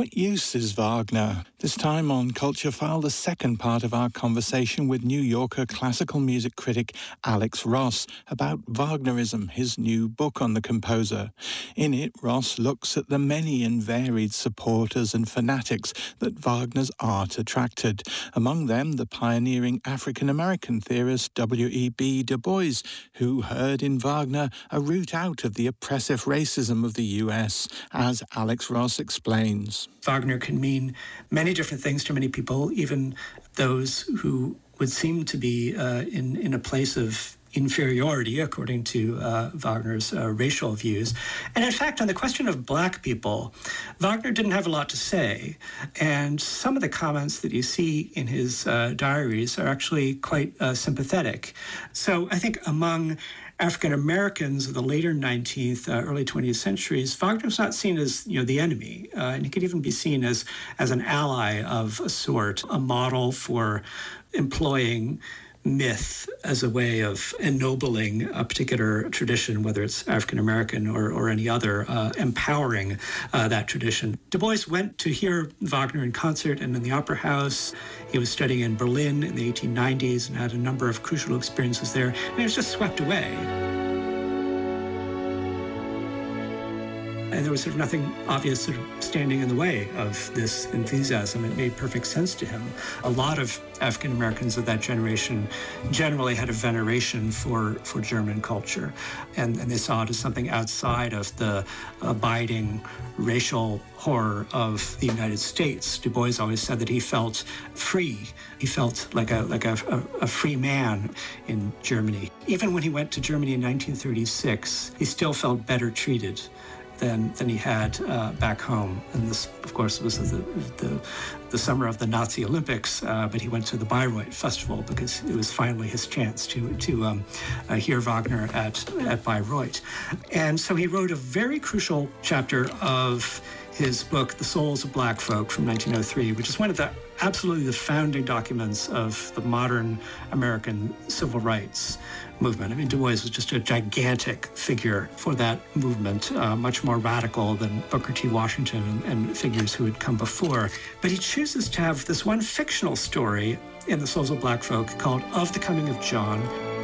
What use is Wagner? This time on Culture File, the second part of our conversation with New Yorker classical music critic Alex Ross about Wagnerism, his new book on the composer. In it, Ross looks at the many and varied supporters and fanatics that Wagner's art attracted. Among them, the pioneering African-American theorist W.E.B. Du Bois, who heard in Wagner a route out of the oppressive racism of the U.S., as Alex Ross explains. Wagner can mean many different things to many people, even those who would seem to be in a place of inferiority, according to Wagner's racial views. And in fact, on the question of black people, Wagner didn't have a lot to say. And some of the comments that you see in his diaries are actually quite sympathetic. So I think among African Americans of the later 19th, early 20th centuries, Wagner was not seen as, the enemy, and he could even be seen as an ally of a sort, a model for employing myth as a way of ennobling a particular tradition, whether it's African American or any other, empowering that tradition. Du Bois went to hear Wagner in concert and in the Opera House. He was studying in Berlin in the 1890s and had a number of crucial experiences there, and he was just swept away. And there was sort of nothing obvious sort of standing in the way of this enthusiasm. It made perfect sense to him. A lot of African Americans of that generation generally had a veneration for German culture, and they saw it as something outside of the abiding racial horror of the United States. Du Bois always said that he felt free. He felt like a free man in Germany. Even when he went to Germany in 1936, he still felt better treated than he had back home. And this, of course, was the summer of the Nazi Olympics, but he went to the Bayreuth Festival because it was finally his chance to hear Wagner at Bayreuth. And so he wrote a very crucial chapter of his book, The Souls of Black Folk, from 1903, which is one of the absolutely the founding documents of the modern American civil rights movement. I mean, Du Bois was just a gigantic figure for that movement, much more radical than Booker T. Washington and figures who had come before. But he chooses to have this one fictional story in The Souls of Black Folk called Of the Coming of John.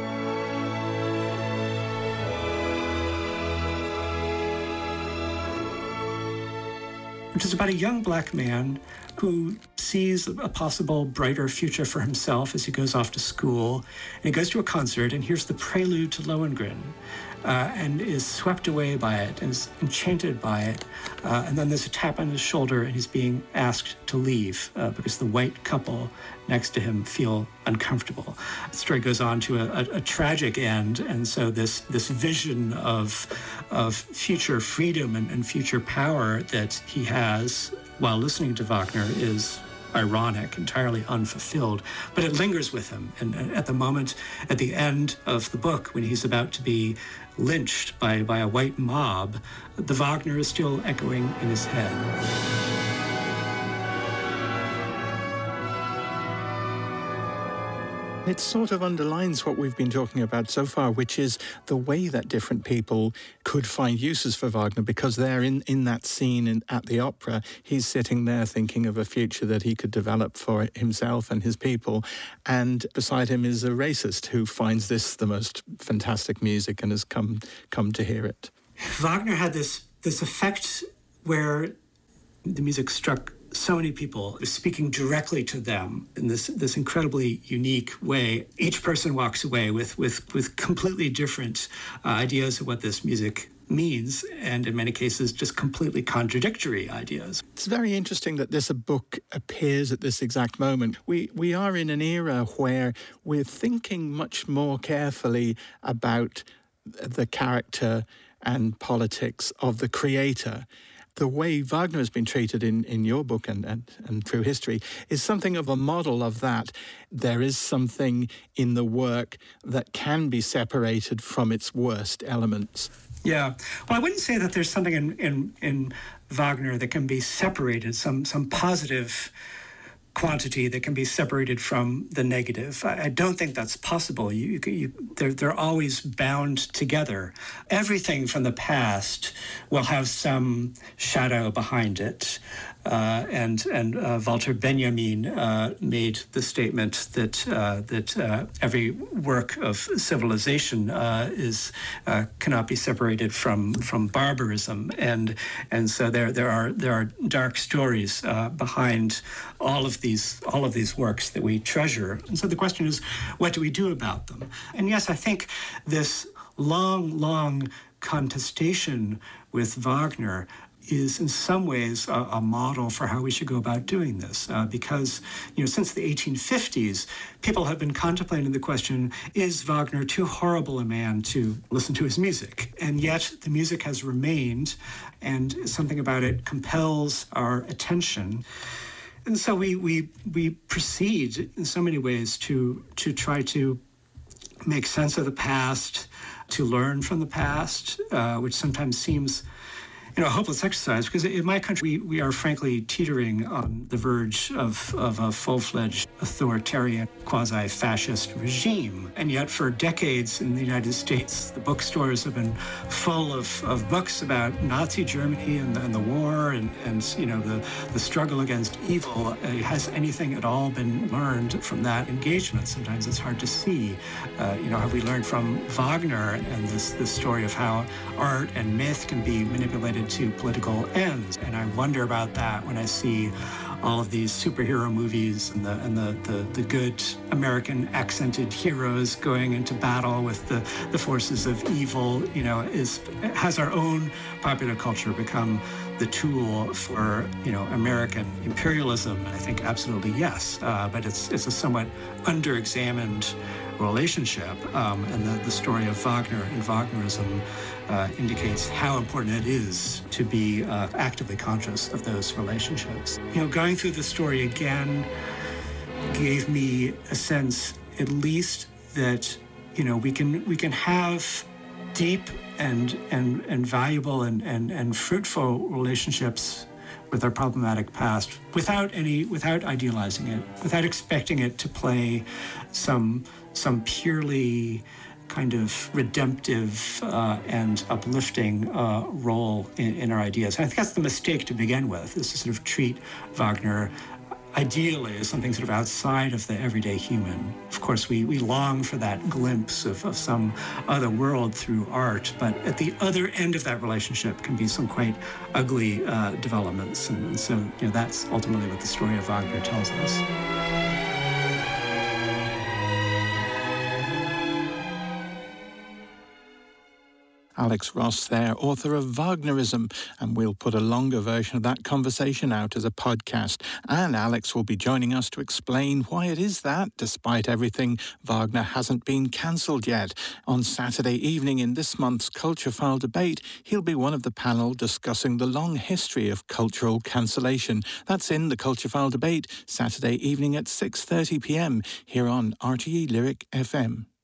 Which is about a young black man who sees a possible brighter future for himself as he goes off to school. And he goes to a concert and hears the prelude to Lohengrin and is swept away by it and is enchanted by it. And then there's a tap on his shoulder and he's being asked to leave because the white couple next to him feel uncomfortable. The story goes on to a tragic end, and so this vision of future freedom and future power that he has while listening to Wagner is ironic, entirely unfulfilled, but it lingers with him. And at the moment, at the end of the book, when he's about to be lynched by a white mob, the Wagner is still echoing in his head. It sort of underlines what we've been talking about so far, which is the way that different people could find uses for Wagner, because they're in that scene at the opera. He's sitting there thinking of a future that he could develop for himself and his people. And beside him is a racist who finds this the most fantastic music and has come to hear it. Wagner had this effect where the music struck so many people, speaking directly to them in this incredibly unique way. Each person walks away with completely different ideas of what this music means, and in many cases just completely contradictory ideas. It's very interesting that this book appears at this exact moment. We are in an era where we're thinking much more carefully about the character and politics of the creator. The way Wagner has been treated in your book and through history is something of a model of that. There is something in the work that can be separated from its worst elements. Yeah. Well, I wouldn't say that there's something in Wagner that can be separated, some positive quantity that can be separated from the negative. I don't think that's possible. They're always bound together. Everything from the past will have some shadow behind it. And Walter Benjamin made the statement that every work of civilization cannot be separated from barbarism, and so there are dark stories behind all of these works that we treasure. And so the question is, what do we do about them? And yes, I think this long contestation with Wagner is in some ways a model for how we should go about doing this, because since the 1850s, people have been contemplating the question, is Wagner too horrible a man to listen to his music? And yet the music has remained, and something about it compels our attention. And so we proceed in so many ways to try to make sense of the past, to learn from the past, which sometimes seems a hopeless exercise, because in my country, we are frankly teetering on the verge of a full-fledged authoritarian, quasi-fascist regime. And yet for decades in the United States, the bookstores have been full of books about Nazi Germany and the war and the struggle against evil. Has anything at all been learned from that engagement? Sometimes it's hard to see. Have we learned from Wagner and this story of how art and myth can be manipulated to political ends? And I wonder about that when I see all of these superhero movies and the good American accented heroes going into battle with the forces of evil. Has our own popular culture become the tool for American imperialism? I think absolutely yes, but it's a somewhat underexamined relationship, and the story of Wagner and Wagnerism indicates how important it is to be actively conscious of those relationships. Going through the story again gave me a sense, at least, that we can have deep and valuable and fruitful relationships with our problematic past without idealizing it, without expecting it to play some purely kind of redemptive and uplifting role in our ideas. And I think that's the mistake to begin with, is to sort of treat Wagner ideally as something sort of outside of the everyday human. Of course, we long for that glimpse of some other world through art, but at the other end of that relationship can be some quite ugly developments. And so, that's ultimately what the story of Wagner tells us. Alex Ross there, author of Wagnerism, and we'll put a longer version of that conversation out as a podcast. And Alex will be joining us to explain why it is that, despite everything, Wagner hasn't been cancelled yet. On Saturday evening in this month's Culture File debate, he'll be one of the panel discussing the long history of cultural cancellation. That's in the Culture File debate, Saturday evening at 6:30 p.m. here on RTE Lyric FM.